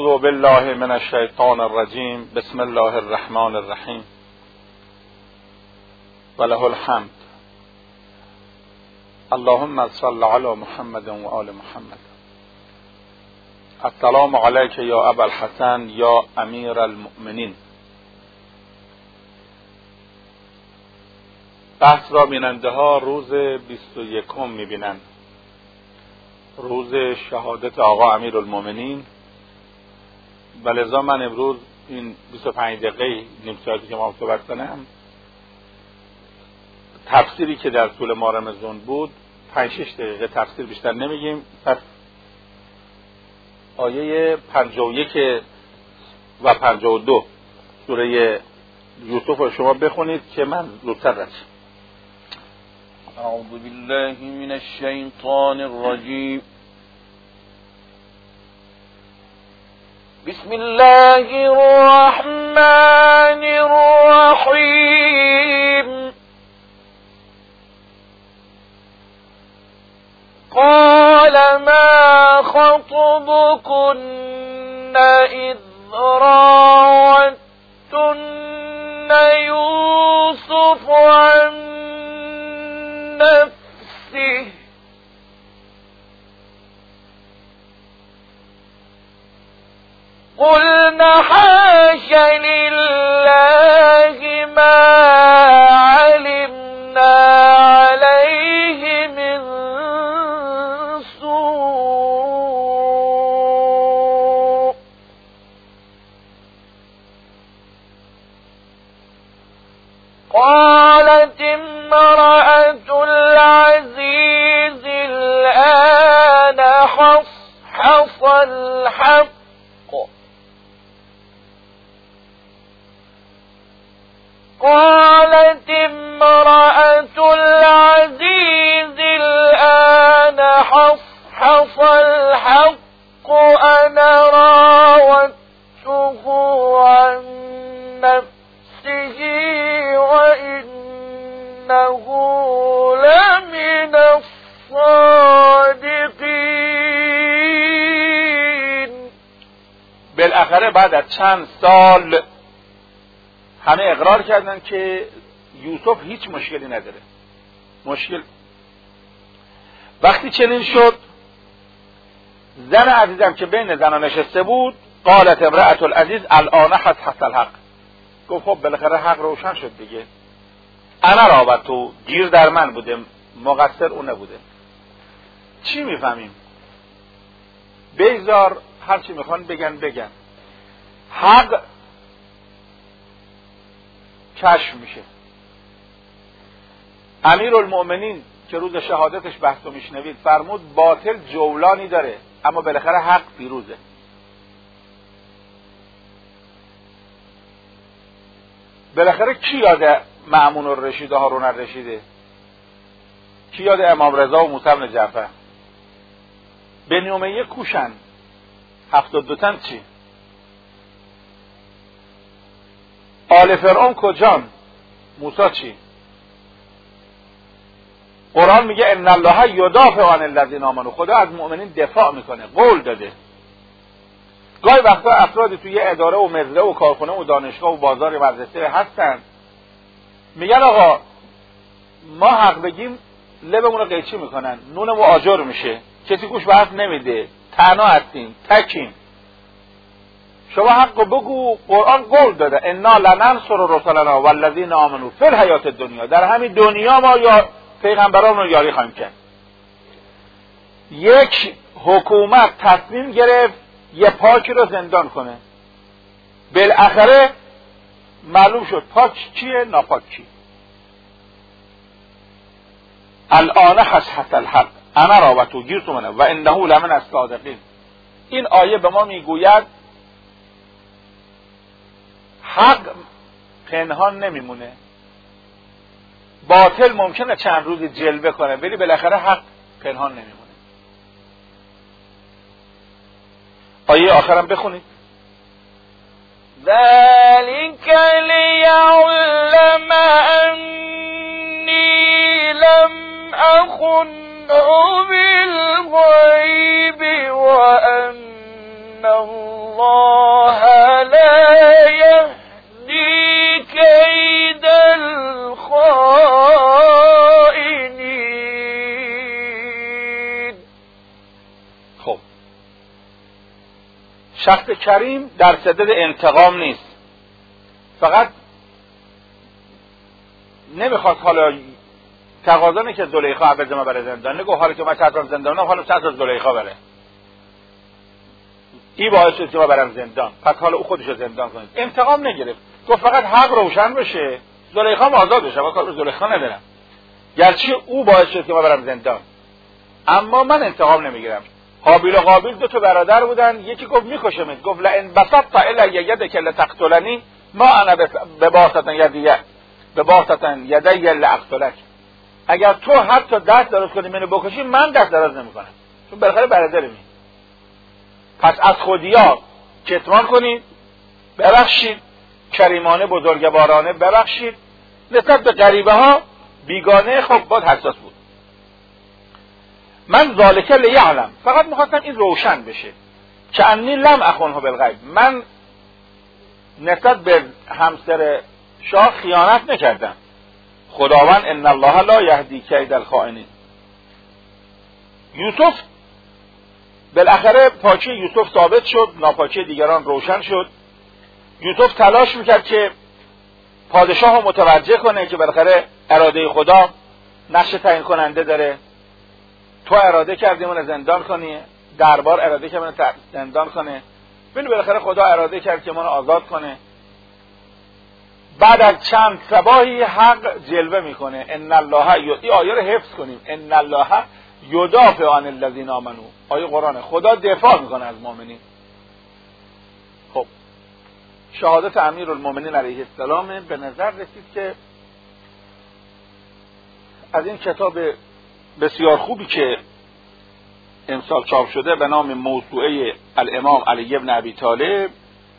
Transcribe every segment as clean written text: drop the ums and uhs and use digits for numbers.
اعوذ بالله من الشیطان الرجیم. بسم الله الرحمن الرحیم و له الحمد. اللهم صل علی محمد و آل محمد. السلام علیک یا ابا الحسن یا امیر المؤمنین. بحث را بیننده ها روز 21 میبینند، روز شهادت آقا امیر المؤمنین، و لذا من امروز این 25 دقیقه نیم ساعتی که ما صحبت کنم، تفسیری که در طول ماه رمضان بود 5-6 دقیقه تفسیر، بیشتر نمیگیم. پس آیه 51 و 52 سوره یوسف رو شما بخونید که من زودتر رسیم. اعوذ بالله من الشیطان الرجیم. بسم الله الرحمن الرحیم. قال ما خطبكن إذ راوتن يوسف عن نفسه قلنا حاش لله ما علمنا عليه من سوء قالت امرأة العزيز الآن حصحص الحق قالت امرأة العزيز الآن حصحص الحق أنا راودته عن نفسه وإنه لمن الصادقين. بالاخره بعد از چند سال همه اقرار کردن که یوسف هیچ مشکلی نداره. مشکل وقتی چنین شد، زن عزیزم که بین زنها نشسته بود، قالت امرأة العزیز الآن حصحص الحق، گفت خب بالاخره حق روشن شد دیگه. انا راودته، گیر در من بوده، مقصر اون نبوده. چی میفهمیم؟ بیزار هر چی میخوان بگن. حق کشف میشه. امیر المؤمنین که روز شهادتش بحثو میشنوید فرمود باطل جولانی داره اما بالاخره حق پیروزه. بالاخره کی یاد مأمون الرشید و هارون الرشیده؟ کی یاد امام رضا و موسی بن جعفر؟ بنی امیه کوشن 72 تن چی؟ آل فرعون کجان؟ موسی چی؟ قرآن میگه ان الله یدافع عن الذین آمنوا، خدا از مؤمنین دفاع میکنه، قول داده. گاهی وقتا افرادی توی یه اداره و مزرعه و کارخونه و دانشگاه و بازار و مدرسه هستن، میگن آقا ما حق بگیم لبمون رو قیچی میکنن، نونمون آجر میشه، کسی گوش به حرف نمیده، تنها هستیم، تکیم. شما حق بگو، قرآن قول داده انا لننصر رسلنا والذین آمنوا فی الحیات الدنیا، در همین دنیا ما یا پیغمبران رو یاری خواهیم کرد. یک حکومت تصمیم گرفت یه پاکی رو زندان کنه، بالاخره معلوم شد پاک کیه ناپاک کی. الان حصحص الحق انا راودته گیر تو منه و انه لمن الصادقین. این آیه به ما میگوید حق پنهان نمیمونه. باطل ممکنه چند روزی جلوه کنه ولی بالاخره حق پنهان نمیمونه. آیه آخرم بخونید. ذلك ليعلم أني لم أخنه بالغيب وأن الله شخص کریم در صدد انتقام نیست، فقط نمیخواد حالا تقاضا نه که زلیخا عوض ما بره زندان، نگو حالا که من چطور زندانم حالا چطور زلیخا بره، این باعث شد که ما برم زندان، پس حالا او خودشو زندان کنید. انتقام نگرفت، گفت فقط حق روشن بشه، زلیخا هم آزاد بشه، من کار به زلیخا ندارم، گرچه او باعث شد که ما برم زندان، اما من انتقام نمیگیرم. قابیل و قابیل دو تا برادر بودن، یکی گفت میکشمت، گفت لئن بسطت الی یدک لتقتلنی ما انا بباسطن یدی لاقتلک. اگر تو حتی دست دراز کنی منو بکشی، من دست دراز نمیکنم، چون بالاخره برادرمی. پس از خودیا کتمان کنید، ببخشید، کریمانه بزرگوارانه ببخشید. نسبت به غریبه ها بیگانه خب باید حساس بود. من ذالک لیعلم، فقط میخواستم این روشن بشه که انی لم اخونها بالغیب، من نسبت به همسر شاه خیانت نکردم. خداوند ان الله لا یهدی کید الخائنین. یوسف بالاخره پاکی یوسف ثابت شد، ناپاکی دیگران روشن شد. یوسف تلاش میکرد که پادشاه رو متوجه کنه که بالاخره اراده خدا نقش تعیین کننده داره. تو اراده کردی منو زندان کنی، دربار اراده کرد منو زندان کنه، بالاخره خدا اراده کرد که منو آزاد کنه. بعد از چند صباحی حق جلوه میکنه. ان الله این آیه رو حفظ کنیم، ان الله یدافع عن الذین آمنوا. آیه قرآن، خدا دفاع میکنه از مؤمنین. خب شهادت امیرالمومنین علیه السلام به نظر رسید که از این کتاب بسیار خوبی که امسال چاپ شده به نام موسوعه الامام علی بن ابی طالب،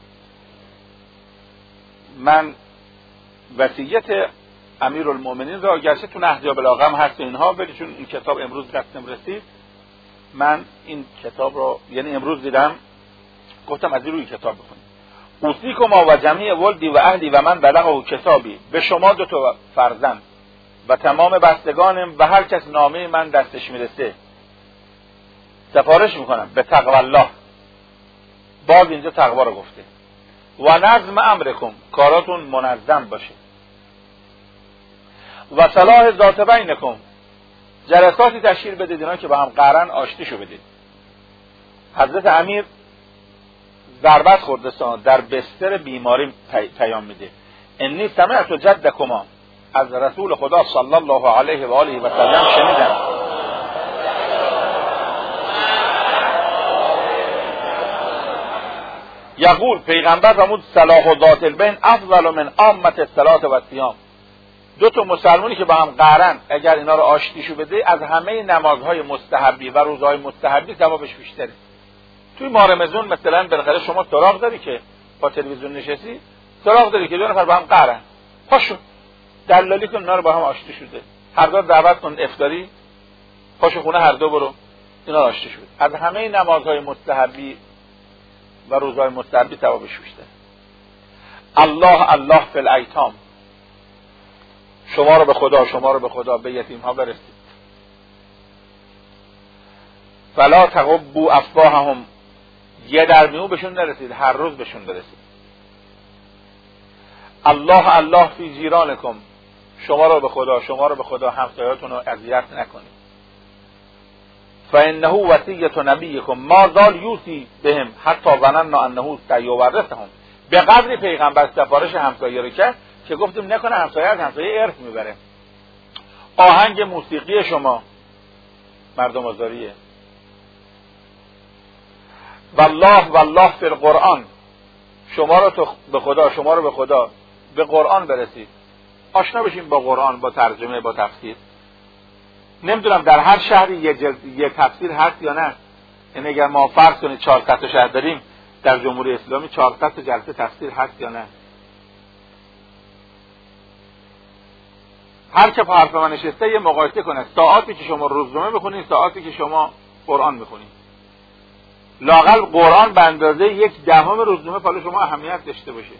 من وصیت امیرالمومنین را، گرچه تو نهج البلاغه هم هست اینها، ولی چون این کتاب امروز دستم رسید من این کتاب را یعنی امروز دیدم گفتم از این روی کتاب بخونیم. اوصیکم و جمیع ولدی و اهلی و من بلغه کتابی، به شما دو تا فرزند و تمام بستگانم و هر کس نامه من دستش میرسه سفارش میکنم به تقوی الله. باز اینجا تقوا رو گفته. و نظم امرکم، کاراتون منظم باشه. و صلاح ذات بینکم، جلساتی تشکیل بدید اینا که با هم قرن آشتیشو بدید. حضرت امیر ضربت خورده در بستر بیماری پیام میده. انی سمعت جدکما، از رسول خدا صلی الله علیه و آله و سلم شنیدم یقول، پیغمبر فرمود صلاح ذات البین افضل من عامه الصلاه و الصیام. دو تا مسلمانی که با هم قرن اگر اینا رو آشتیشو بده، از همه نمازهای مستحبی و روزهای مستحبی ثوابش بیشتره. توی ماه رمضان مثلا بالاخره شما سراغ داری که با تلویزیون نشستی، سراغ داری که دو نفر با هم قرن، پاشو دلالی کن اینا رو با هم آشتی شده، هر دو دعوت کن افطاری، پاشو خونه هر دو برو اینا رو آشتی شد. از همه نمازهای مستحبی و روزهای مستحبی ثوابش بیشتره. الله الله فی الایتام، شما رو به خدا به یتیم ها برسید. فلا تقبوا افواههم، یه در میون بهشون نرسید، هر روز بهشون برسید. الله الله فی جیرانکم، شما رو به خدا همسایه‌تون رو اذیت نکنید. فانه وصیت نبیکم ما زال یوصی بهم حتی ظننا انه سیورثهم. به قدری پیغمبر سفارش همسایه رو کرد که گفتیم نکنه همسایه از همسایه ارث میبره. آهنگ موسیقی شما مردم آزاریه. والله فی القرآن، شما رو به خدا به قرآن برسید، آشنا بشیم با قرآن، با ترجمه، با تفسیر. نمیدونم در هر شهری یه تفسیر هست یا نه. یعنی اگر ما فرض کنید 400 تا شهر داریم در جمهوری اسلامی، 400 تا جلسه تفسیر هست یا نه. هر که په حرف من نشسته یه مقایسه کنه، ساعاتی که شما روزنامه بخونید، ساعاتی که شما قرآن بخونید. لااقل قرآن به اندازه 1/10 روزنامه برای شما اهمیت داشته باشه.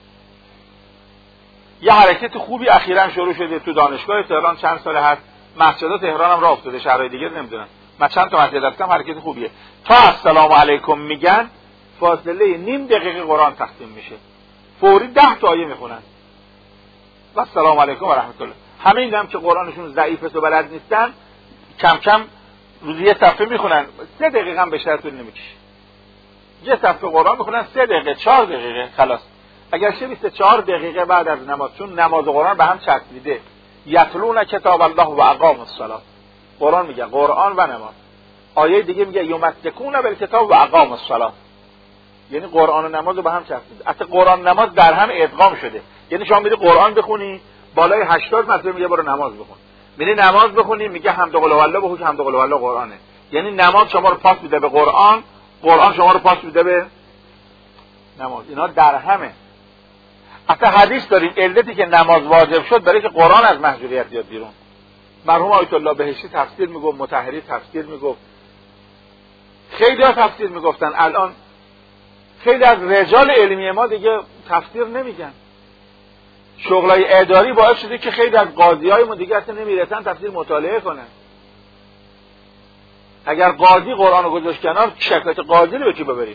یه حرکت خوبی اخیراً شروع شده تو دانشگاه تهران، چند سال هست مسجد تهران هم راه افتاده، شهرهای دیگه نمیدونم. من چند تا مسجد رفتم، حرکت خوبیه. تا السلام علیکم میگن فاصله نیم دقیقه قرآن تختیم میشه، فوری 10 تا آیه میخونن و السلام علیکم و رحمت الله. همین هم که قرآنشون ضعیفه و بلد نیستن کم کم روزی یه صفحه میخونن، 3 دقیقه هم بیشتر طول نمیکشه. یه صفحه قرآن میخونن 3 دقیقه 4 دقیقه خلاص. اگر 24 دقیقه بعد از نماز، چون نماز و قرآن به هم چسبیده، یتلون کتاب الله و اقاموا الصلاة، قرآن میگه قرآن و نماز، آیه دیگه میگه یمسکون بالکتاب و اقاموا الصلاة، یعنی قرآن و نماز رو به هم چسبیده. اصلا قرآن و نماز در هم ادغام شده. یعنی شما میری قرآن بخونی بالای 80 مثلا میگه برو نماز بخون، میری نماز بخونی میگه حمد و قل الله به حکم حمد و قل الله قرآنه. یعنی نماز شما رو پاس میده به قرآن، قرآن شما رو پاس میده به نماز. اینا در همه. اصلا حدیث داریم علتی که نماز واجب شد برای که قرآن از محجوریت بیاد بیرون. مرحوم آیت الله بهشتی تفسیر میگفت، مطهری تفسیر میگفت، خیلی ها تفسیر میگفتن. الان خیلی از رجال علمی ما دیگه تفسیر نمیگن. شغلای اداری باعث شده که خیلی از قاضیای ما دیگه اصلا نمیرسن تفسیر مطالعه کنن. اگر قاضی قرآن رو گذاشت کنار، شکایت قاضی رو به کی ببریم؟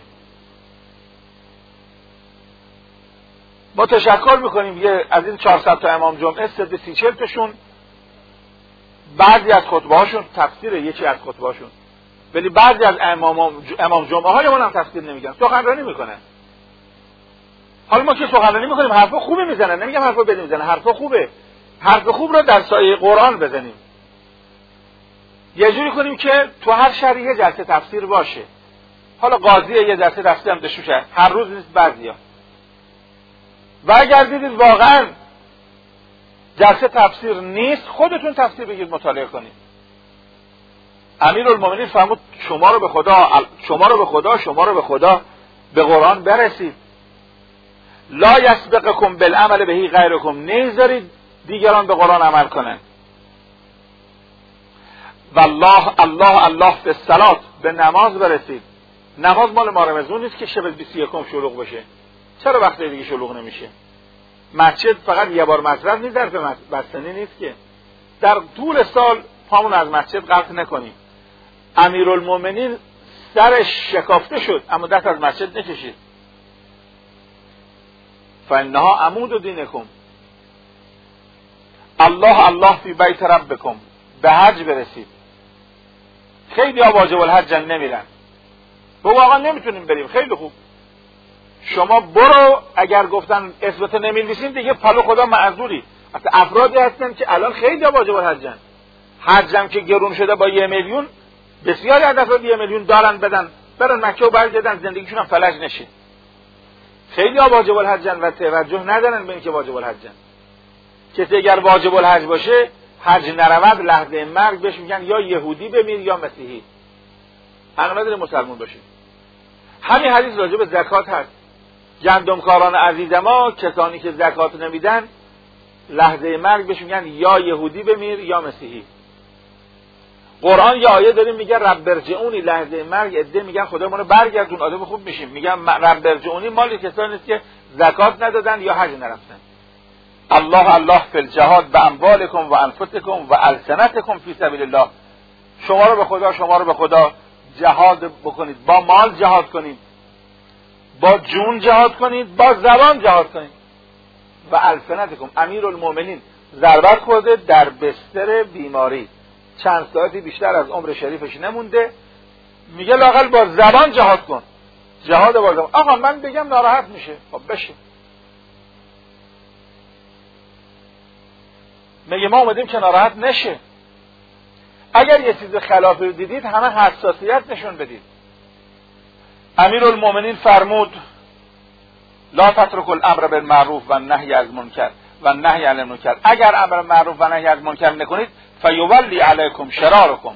ما تشکر میکنیم یه از این 400 تا امام جمعه 340 تاشون بعضی از خطبه هاشون تفسیره، یکی از خطبه هاشون، ولی بعضی از امام جمعه های ما هم تفسیر نمیگن، سخنرانی میکنن. حالا ما که سخنرانی میکنیم حرفا خوبی میزنن، نمیگم حرفا بدی میزنن، حرفا خوبه، حرف خوب رو در سایه قرآن بزنیم. یه جوری کنیم که تو هر شهری یه جلسه تفسیر باشه. حالا قاضی یه جلسه تفسیر هم داشته باشه، هر روز نیست بعضیا. و اگر دیدید واقعا جلسه تفسیر نیست، خودتون تفسیر بگید مطالعه کنید. امیرالمومنین فرمود شما رو به خدا به قرآن برسید. لا یسبقکم بالعمل بهی غیرکم، نمیذارید دیگران به قرآن عمل کنن. والله فی الصلاة، به نماز برسید. نماز مال ما رمضان نیست که شب 21 شلوغ بشه. چرا وقت دیگه شلوغ نمیشه؟ مسجد فقط یه بار مصرف نیست، ظرف بستنی نیست که. در طول سال پامون از مسجد قطع نکنیم. امیرالمومنین سرش شکافته شد اما دست از مسجد نکشید. فانها عمود دینکم، الله فی بیت ربکم، به حج برسید. خیلی ها واجب الحج نمیرن، بگو آقا نمیتونیم بریم، خیلی خوب، شما برو. اگر گفتن اثبات نمی‌نویسین دیگه پلو خدا معذوری. اصلا افرادی هستن که الان خیلی واجب الحجن، حجم که گرون شده با 1 میلیون، بسیاری از افراد 1 میلیون دارن بدن برن مکه و برگردن زندگیشون هم فلج نشه. خیلی واجب الحجن و توجه ندارن به اینکه واجب الحجن. کسی اگر واجب الحج باشه حج نرود لحظه مرگ بهش میگن یا یهودی بمیر یا مسیحی، حق نداره مسلمان باشه. همین حدیث راجع به زکات هست. گندمکاران عزیز ما، کسانی که زکات نمیدن لحظه مرگ بهش میگن یا یهودی بمیر یا مسیحی. قرآن یه آیه داریم میگه رب ارجعونی، لحظه مرگ عده میگن خدا منو برگردون آدم خوب میشیم. میگن رب ارجعونی مال کسانی است که زکات ندادن یا حج نرفتن. الله فی الجهاد باموالکم و انفسکم و السنتکم فی سبیل الله. شما رو به خدا جهاد بکنید، با مال جهاد کنید، با جون جهاد کنید، با زبان جهاد کنید. و السنتکم، امیرالمومنین ضربت خورده در بستر بیماری، چند ساعتی بیشتر از عمر شریفش نمونده، میگه لااقل با زبان جهاد کن. جهاد با زبان. آقا من بگم ناراحت میشه، خب بشه. میگه ما اومدیم که ناراحت نشه. اگر یه چیز خلافی رو دیدید همه حساسیت نشون بدید. امیرالمومنین فرمود لا تترکوا الامر بالمعروف و النهی از منکر و النهی عن المنکر. اگر امر معروف و نهی از منکر نکنید فیولی علیکم شرارکم،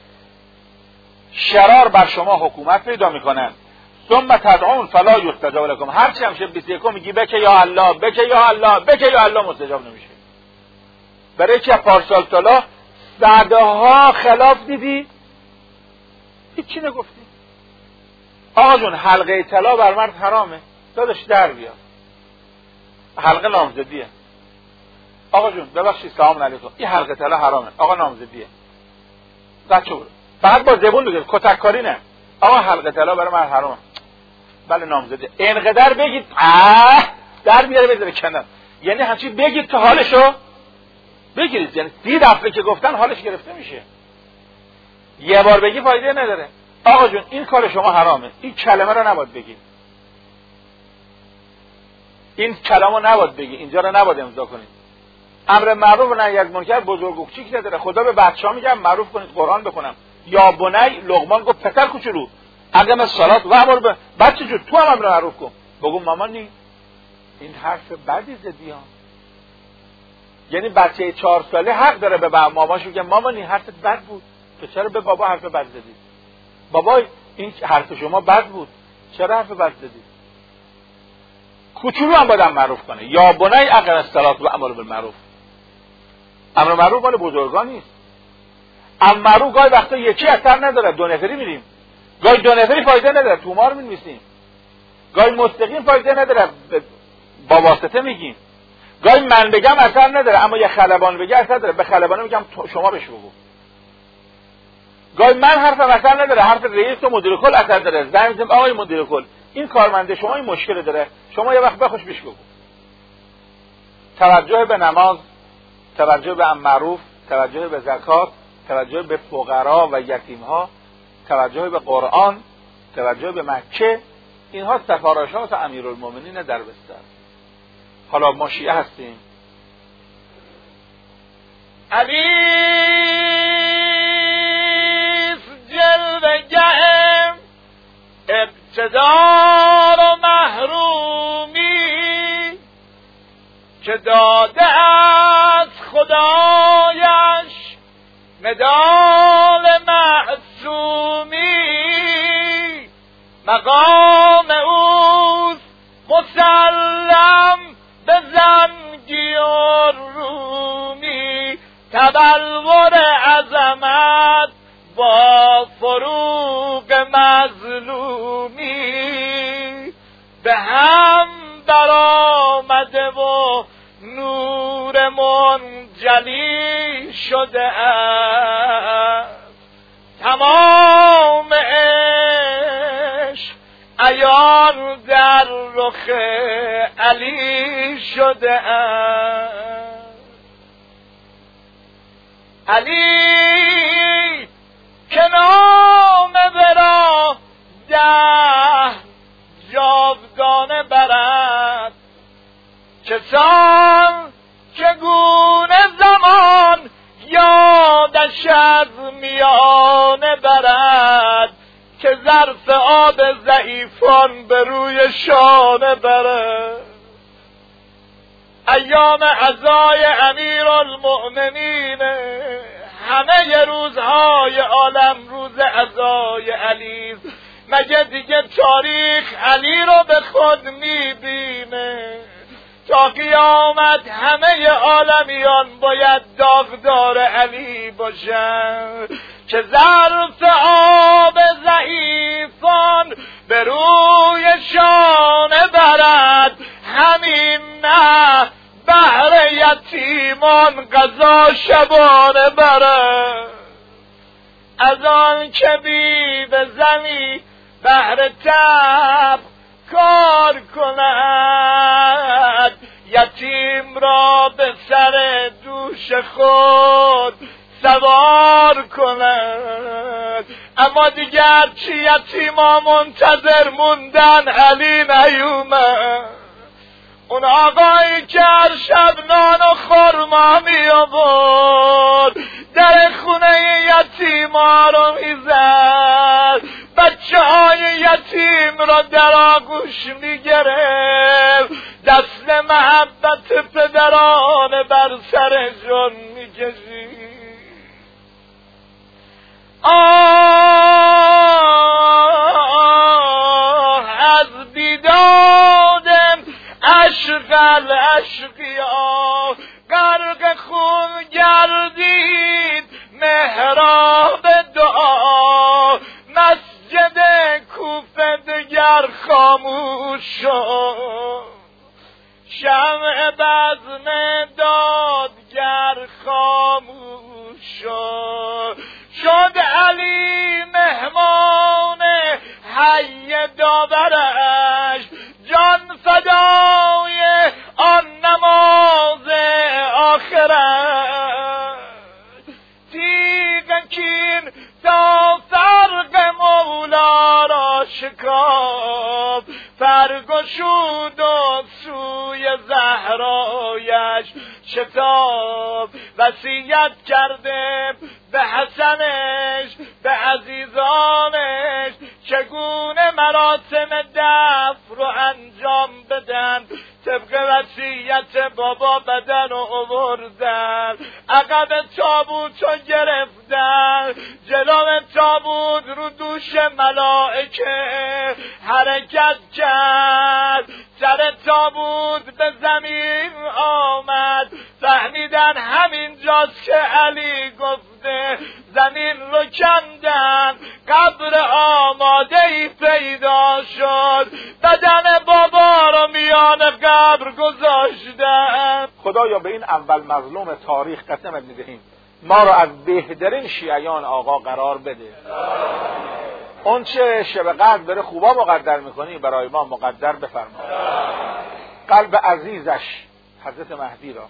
شرار بر شما حکومت پیدا میکنن. ثم تدعون فلا یستجاب لکم، هرچی هم شب 21 میگی بکه یا الله بکه یا الله بکه یا الله، مستجاب نمیشه. برای که پارسال طلا صدها خلاف دیدی هیچی نگفتی. آقا جون حلقه طلا بر مرد حرامه، داداش در بیا، حلقه نامزدیه. آقا جون ببخشید سلام علیکم، این حلقه طلا حرامه، آقا نامزدیه. بچه برو فقط با زبون بگید، کتک کاری نه. آقا حلقه طلا برای مرد حرامه. بله نامزده. اینقدر بگید در میاره بذاره کنار، یعنی همچی بگید که حالشو بگیرید، یعنی 30 دفعه که گفتن حالش گرفته میشه. یه بار بگی فایده نداره. آقا جون این کار شما حرامه، این کلمه رو نباید بگید، این کلامو نباید بگی، اینجا رو نباید امضا کنید. امر معروف و نهی از منکر بزرگ و کوچیک نداره. خدا به بچه‌ها میگه معروف کنید، قرآن بخونم. یا بنی، لقمان گفت پسر کوچولو اقم الصلاه و امر به بچه جو تو هم امر معروف کن. بگو مامانی این حرف بدی زدی ها. یعنی بچه 4 ساله حق داره به ماماش بگه مامانی حرفت بد بود، تو چرا به بابا حرف بد زدی؟ بابا این حرف شما بد بود، چرا حرف بد زدی؟ کوچولو هم باید امر معروف کنه. یا بنی اقم الصلاه و امر بالمعروف. امر معروف مال بزرگان نیست. امر معروف گاهی وقتا یکی اثر نداره، 2 نفری میریم، گاهی 2 نفری فایده نداره، تومار می‌نویسیم، گاهی مستقیم فایده نداره با واسطه میگیم، گاهی من بگم اثر نداره اما یه خلبان بگه اثر داره، به خلبانه میگم شما بهش بگو. گاهی من حرفم اثر نداره، حرف رئیس و مدیر کل اثر داره، زنگ میزنم آقای مدیر کل این کارمنده شما این مشکل داره، شما یه وقت بخوش بهش بگو. توجه به نماز، توجه به امر معروف، توجه به زکات، توجه به فقرا و یتیم‌ها، توجه به قرآن، توجه به مکه، اینها سفارشات امیرالمومنین در بستر. حالا ما شیعه هستیم. علی جلوه‌گه اقتدار و محرومی که داده از خدایش مدال معصومی، مقام اوست مسلم به زنگی و رومی، تبلور عظمت با فروغ مظلومی، به هم برآمده و نور منجلی شده است، تمام عشق عیان در رخ علی شده است. علی که نام برا 10 جاودانه برد، کسان چگونه زمان یادش از میانه برد، که ظرف آب ضعیفان به روی شانه برد. ایام عزای امیرالمؤمنین، همه روزهای عالم روز عزای علی، مگه دیگه تاریخ علی رو به خود میبینه؟ تا قیامت همه عالمیان باید داغدار علی باشن، که ظرف آب ضعیفان به روی شانه برد، همین نه بهر یتیمان قضا شبانه برد. از آن که بی به زنی بهر تب کار کند، یتیم را به سر دوش خود سوار کند. اما دیگر چی یتیما منتظر موندن، علی نیومد. اون آقایی که هر شب نان و خرما می آورد، در خونه یتیما رو می زد، بچه های یتیم را در آغوش می گرفت، دست محبت پدرانه بر سرشون می کشید. از بیداد اشغل اشقیا، غرق خون گردید محراب دعا، مسجد کوفه دگر خاموش شد، شمع بزم دادگر خاموش شد. شد علی مهمان حی داور آخرت تیغ کین تا فرق مولا را شکاف فرگشود و سوی زهرایش شتاب وصیت کرده به حسنش به عزیزانش چگونه مراسم دفن رو انجام بدن طبق وصیت بابا بدن و آوردن عقب تابوت رو گرفتن جلو تابوت رو دوش ملائکه حرکت کرد سر تابوت به زمین آمد فهمیدن همین جاست که علی گفته زمین رو کندن قبر آماده‌ای پیدا شد بدن بابا رو میان قبر گذاشتن. خدایا به این اول مظلوم تاریخ قسمت میدهیم ما رو از بهترین شیعیان آقا قرار بده. اون چه شب قدر بره خوبا مقدر میکنی برای ما مقدر بفرما. قلب عزیزش حضرت مهدی را،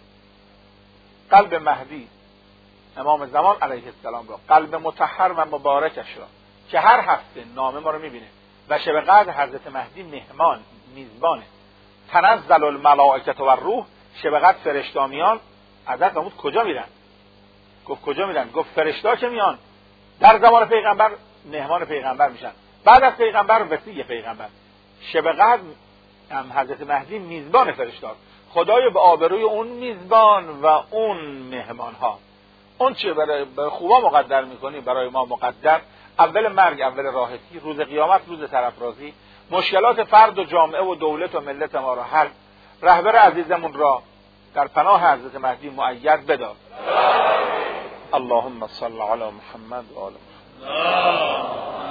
قلب مهدی امام زمان علیه السلام را، قلب مطهر و مبارکش را که هر هفته نامه ما رو میبینه و شب قدر حضرت مهدی مهمان میزبانه. تنزل الملائکه و الروح، شب قدر فرشتامیان. حضرت فرمود کجا میرن؟ گفت کجا میرن؟ گفت فرشتا که میان در زمان پیغمبر مهمان پیغمبر میشن، بعد از پیغمبر وصی پیغمبر. شب قدر هم حضرت مهدی میزبان فرشتاست. خدای به آبروی اون میزبان و اون مهمان ها اون چه برای خوبا مقدر میکنی برای ما مقدر. اول مرگ اول راحتی، روز قیامت روز سرافرازی، مشکلات فرد و جامعه و دولت و ملت ما را حل. رهبر عزیزمون را در پناه حضرت مهدی مؤید بدار. اللهم صل علی محمد و آل محمد.